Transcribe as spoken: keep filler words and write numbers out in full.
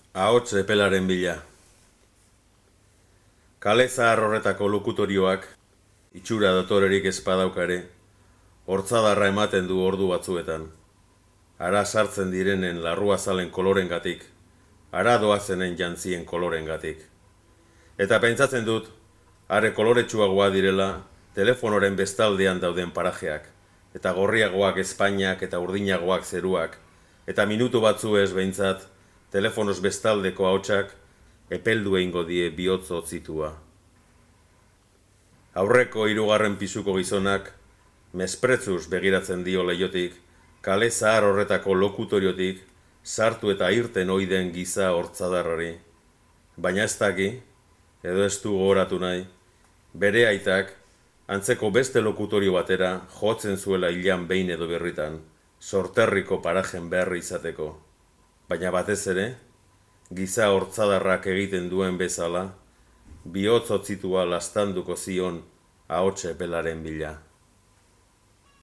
Ahots epelaren bila. Kale zahar horretako lokutorioak, itxura dotorerik ez badaukare, hortzadarra ematen du ordu batzuetan. Ara sartzen direnen larruazalen kolorengatik, ara doazenen jantzien kolorengatik. Eta pentsatzen dut, are koloretsuagoa direla, telefonoren bestaldean dauden parajeak, eta gorriagoak Espainiak eta urdinagoak zeruak, eta minutu batzu ez behintzat, telefonos bestaldeko ahotsak epeldu egingo die bihotz hotzitua. Aurreko hirugarren pisuko gizonak, mespretzuz begiratzen dio leiotik, kale zahar horretako lokutoriotik, sartu eta irten oiden giza hortzadarrari. Baina ez daki, edo ez du gogoratu nahi, bere aitak, antzeko beste lokutorio batera jotzen zuela hilan behin edo berritan, sorterriko parajen berri izateko. Baina batez ere, giza hortzadarrak egiten duen bezala, bihotz hotzitua lastanduko zion ahots epelaren bila.